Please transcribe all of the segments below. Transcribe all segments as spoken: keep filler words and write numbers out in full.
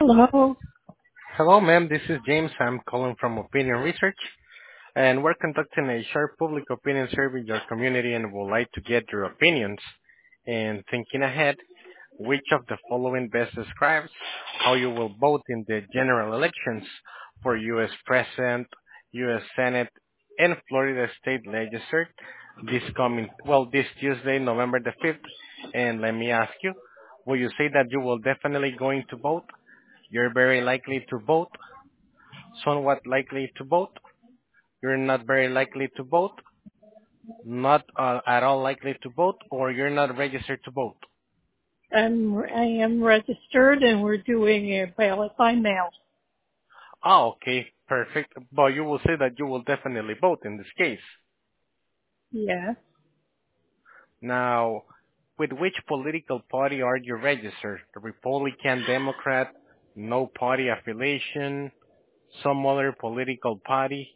Hello. Hello, ma'am. This is James. I'm calling from Opinion Research, and we're conducting a short public opinion survey in your community and would like to get your opinions. And thinking ahead, which of the following best describes how you will vote in the general elections for U S. President, U S. Senate, and Florida State Legislature this coming, well, this Tuesday, November the fifth? And let me ask you, will you say that you will definitely going to vote? You're very likely to vote, somewhat likely to vote, you're not very likely to vote, not uh, at all likely to vote, or you're not registered to vote. I'm, I am registered and we're doing a ballot by mail. Oh, okay, perfect. But you will say that you will definitely vote in this case. Yes. Now, with which political party are you registered? The Republican, Democrat, no party affiliation, some other political party?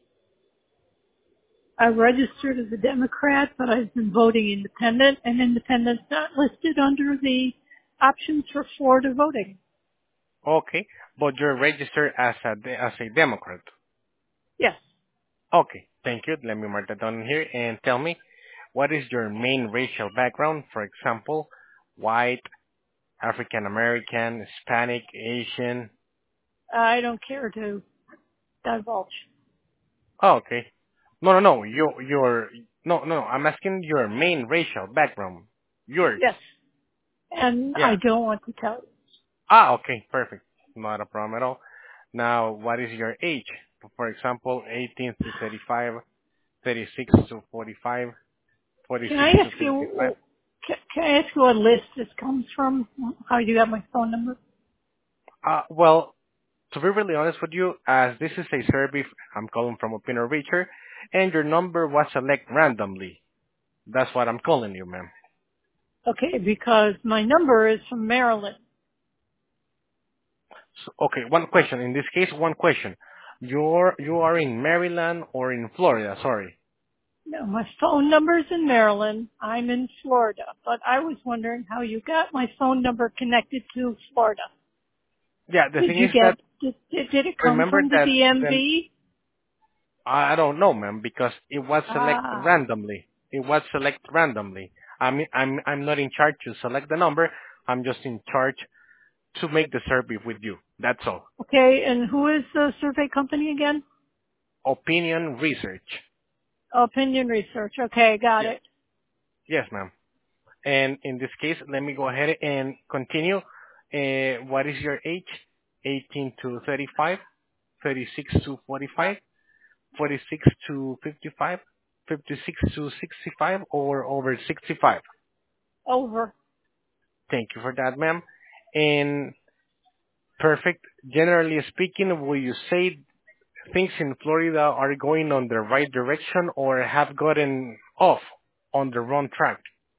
I registered as a Democrat, but I've been voting independent, and independent's not listed under the options for Florida voting. Okay, but you're registered as a, de- as a Democrat. Yes. Okay, thank you. Let me mark that down here and tell me, what is your main racial background? For example, white, African American, Hispanic, Asian. I don't care to divulge. Oh, okay. No, no, no. You, your, no, no. no, I'm asking your main racial background. Yours. Yes. And I Yeah. don't want to tell you. Ah, okay, perfect. Not a problem at all. Now, what is your age? For example, eighteen to thirty-five, thirty-six to forty-five, Can forty-six I to ask fifty-five. you, can, can I ask you what list this comes from? How you got my phone number? Uh, well, to be really honest with you, as this is a survey, I'm calling from Opinion Reacher, and your number was selected randomly. That's what I'm calling you, ma'am. Okay, because my number is from Maryland. So, okay, one question. In this case, one question. You're you are in Maryland or in Florida? Sorry. No, my phone number's in Maryland. I'm in Florida, but I was wondering how you got my phone number connected to Florida. Yeah, the Did thing you is that get, did, did, did it come remember from the that then D M V? I don't know, ma'am, because it was selected Ah, randomly. It was selected randomly. I'm I'm I'm not in charge to select the number. I'm just in charge to make the survey with you. That's all. okay, and who is the survey company again? Opinion research. Opinion Research. Okay, got Yes. it. Yes, ma'am. And in this case, let me go ahead and continue. Uh, what is your age? eighteen to thirty-five, thirty-six to forty-five, forty-six to fifty-five, fifty-six to sixty-five, or over sixty-five? Over. Thank you for that, ma'am. And perfect. Generally speaking, will you say things in Florida are going on the right direction or have gotten off on the wrong track?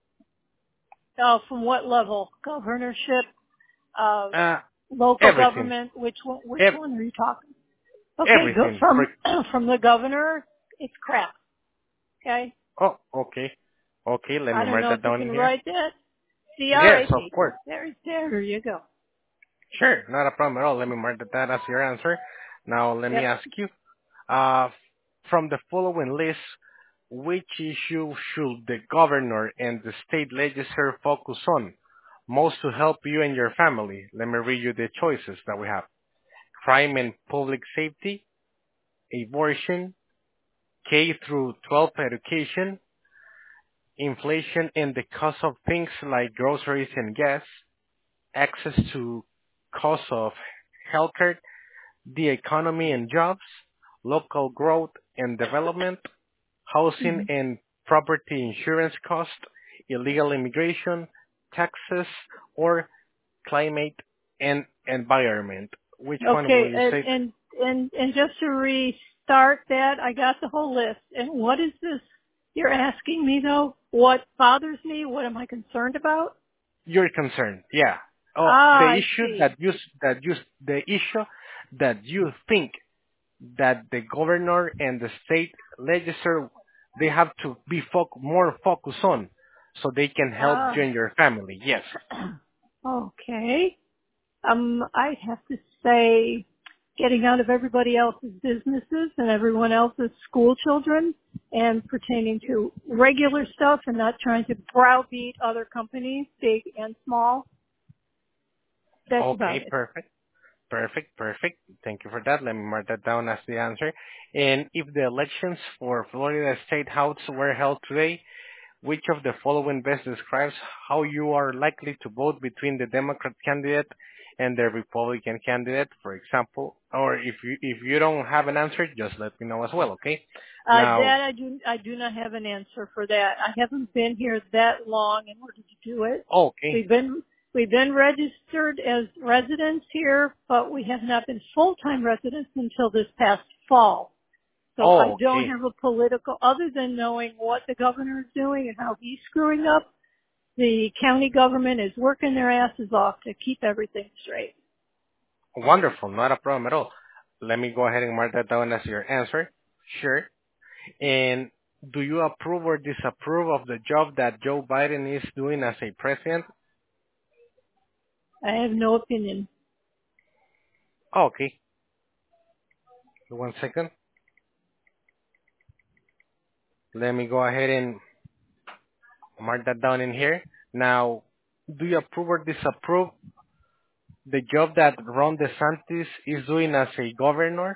Uh, from what level? Governorship, uh, Uh, local everything. government? Which one, which Ev- one are you talking? Okay, go everything. For from, from the governor, it's crap. Okay? Oh, okay. Okay, let I me don't mark know if that you down can in here. write that. Yes, of C R A P. course. There, there you go. Sure, not a problem at all. Let me mark that as your answer. Now, let me Yep. ask you, uh, from the following list, which issue should the governor and the state legislature focus on most to help you and your family? Let me read you the choices that we have. Crime and public safety, abortion, K through twelve education, inflation and the cost of things like groceries and gas, access to cost of healthcare, the economy and jobs, local growth and development, housing hmm and property insurance cost, illegal immigration, taxes, or climate and environment. Which one will Okay, you and, say? and, and, and just to restart that, I got the whole list. And what is this you're asking me though? What bothers me? What am I concerned about? You're concerned, yeah. Oh, the Ah, I issue see. that you s- that you s- the issue that you think that the governor and the state legislature they have to be foc- more focused on, so they can help you Ah. and your family. Yes. Okay. Um, I have to say getting out of everybody else's businesses and everyone else's school children and pertaining to regular stuff and not trying to browbeat other companies, big and small. That's about Okay, it. perfect. Perfect, perfect. Thank you for that. Let me mark that down as the answer. And if the elections for Florida State House were held today, which of the following best describes how you are likely to vote between the Democrat candidate and the Republican candidate, for example? Or if you if you don't have an answer, just let me know as well, okay? Uh, Now, that I do, I do not have an answer for that. I haven't been here that long in order to do it. okay, We've been, we've been registered as residents here, but we have not been full-time residents until this past fall. So I don't okay, have a political, other than knowing what the governor is doing and how he's screwing up, the county government is working their asses off to keep everything straight. wonderful, not a problem at all. Let me go ahead and mark that down as your answer. Sure. And do you approve or disapprove of the job that Joe Biden is doing as a president? I have no opinion. Okay, one second. Let me go ahead and mark that down in here. Now, do you approve or disapprove the job that Ron DeSantis is doing as a governor?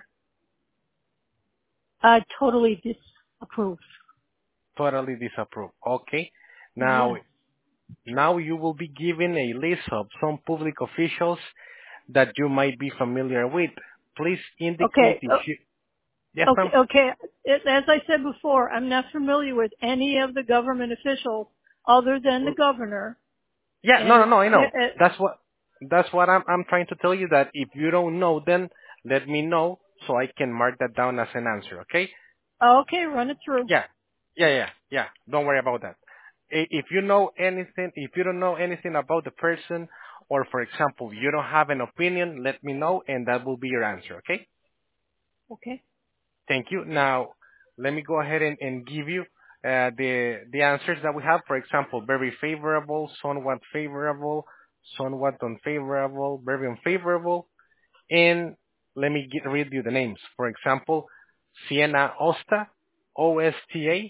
I totally disapprove. Totally disapprove. Okay. Now, Yes. now you will be given a list of some public officials that you might be familiar with. Please indicate Okay. if o- you... Yes, Okay. ma'am? Okay. It, as I said before, I'm not familiar with any of the government officials other than the governor. Yeah, no, And no, it's, no, I know. it, That's what that's what I'm I'm trying to tell you, that if you don't know, then let me know so I can mark that down as an answer, okay? okay, run it through. Yeah. Yeah, yeah, yeah. Don't worry about that. I- If you know anything, if you don't know anything about the person, or for example, you don't have an opinion, let me know and that will be your answer, okay? Okay. Thank you. Now, let me go ahead and, and give you uh, the the answers that we have. For example, very favorable, somewhat favorable, somewhat unfavorable, very unfavorable. And let me get, read you the names. For example, Siena Osta, O S T A,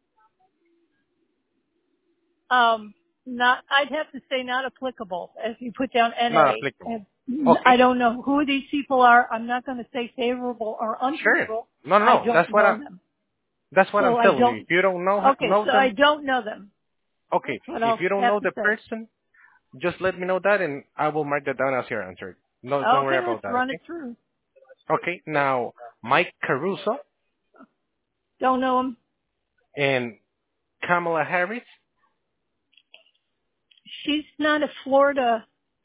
Um, not, I'd have to say not applicable as you put down not N A. applicable. And I Okay, don't know who these people are. I'm not going to say favorable or sure. unfavorable. No, no, I no. don't That's what know I'm. them. That's what I'm So I telling you. If don't, you don't know okay, know so I them, don't know them. okay. That's what If I'll you don't have know to the say. person, just let me know that, and I will mark that down as your answer. No, don't Okay, worry let's about that. run Okay. it through. Okay, now Mike Caruso Don't know them. and Kamala Harris. She's not a Florida,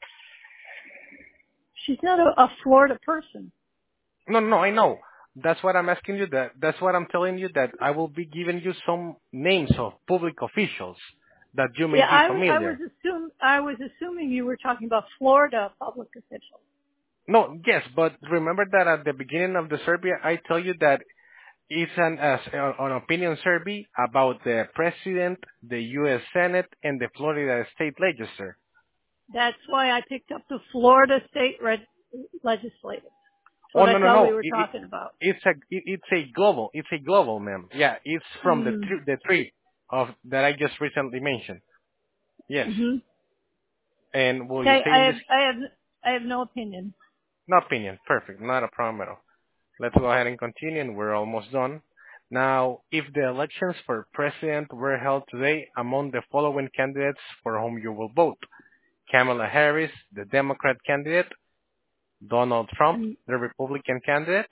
she's not a, a Florida person. No, no, I know. That's what I'm asking you. That that's what I'm telling you. That I will be giving you some names of public officials that you may Yeah, be I, w- I was familiar. assume, I was assuming you were talking about Florida public officials. No, yes, but remember that at the beginning of the survey, I tell you that it's an as, an opinion survey about the president, the U S. Senate, and the Florida State Legislature. That's why I picked up the Florida state reg- legislative. So Oh no that's no all we no! were It, it, talking about. it's a it, it's a global it's a global, ma'am. Yeah, it's from the Mm. three the three of that I just recently mentioned. Yes, hmm and will you Okay, say I in have, this I have, I have no opinion. no opinion? Perfect, not a problem at all. Let's go ahead and continue, and we're almost done. Now, if the elections for president were held today, among the following candidates for whom you will vote: Kamala Harris, the Democrat candidate; Donald Trump, And the Republican candidate.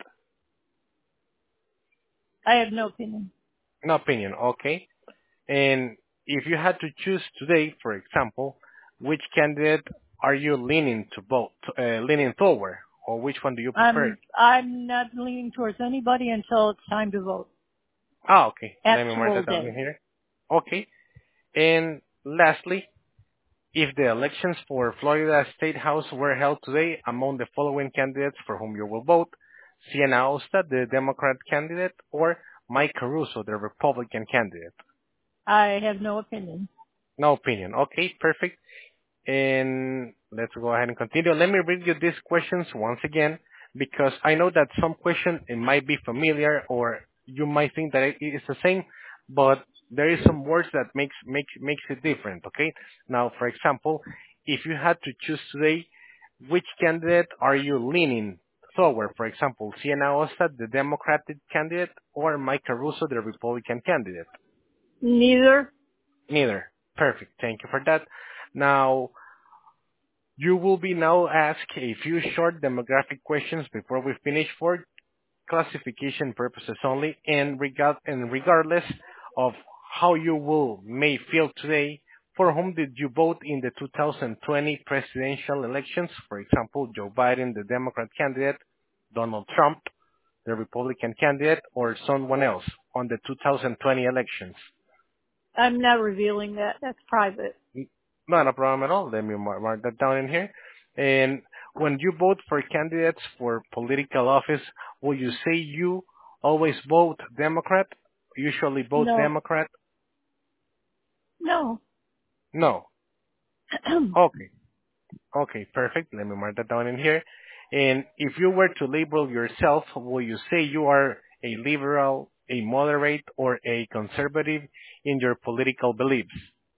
I have no opinion. No opinion, okay. And if you had to choose today, for example, which candidate are you leaning to vote, uh, leaning toward, or which one do you prefer? I'm, I'm not leaning towards anybody until it's time to vote. Ah, okay. Let me mark Actual that down in day. here. Okay. And lastly, if the elections for Florida State House were held today, among the following candidates for whom you will vote: Sienna Osta, the Democrat candidate, or Mike Caruso, the Republican candidate? I have no opinion. No opinion. Okay, perfect. And Let's go ahead and continue. Let me read you these questions once again because I know that some question it might be familiar or you might think that it is the same, but there is some words that makes makes makes it different. Okay. Now, for example, if you had to choose today, which candidate are you leaning toward? For example, Sienna Osta, the Democratic candidate, or Mike Caruso, the Republican candidate? Neither. Neither. Perfect. Thank you for that. Now, you will be now asked a few short demographic questions before we finish for classification purposes only, and, regard, and regardless of how you will may feel today, for whom did you vote in the two thousand twenty presidential elections? For example, Joe Biden, the Democrat candidate, Donald Trump, the Republican candidate, or someone else on the two thousand twenty elections? I'm not revealing that. That's private. Not a problem at all. Let me mark, mark that down in here. And when you vote for candidates for political office, will you say you always vote Democrat? Usually vote No. Democrat? No. No. Okay. Okay, perfect. Let me mark that down in here. And if you were to label yourself, will you say you are a liberal, a moderate, or a conservative in your political beliefs?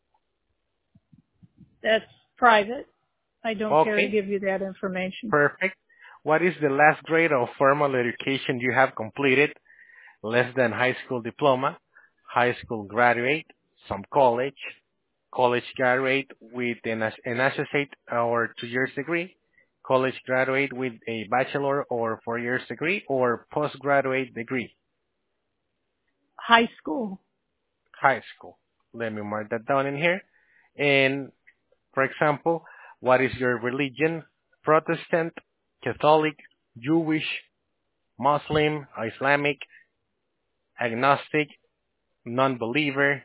That's private. I don't care to Okay, give you that information. perfect. What is the last grade of formal education you have completed? Less than high school diploma, high school graduate, some college, college graduate with an, as- an associate or two years degree, college graduate with a bachelor or four years degree, or postgraduate degree, High school. high school. Let me mark that down in here. And for example, what is your religion? Protestant, Catholic, Jewish, Muslim, Islamic, agnostic, non-believer.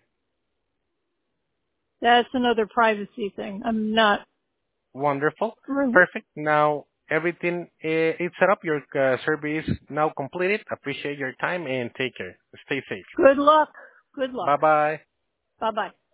That's another privacy thing. I'm not. Wonderful. Re- Perfect. Now everything uh, is set up. Your uh, survey is now completed. Appreciate your time and take care. Stay safe. Good luck. Good luck. Bye bye. Bye bye.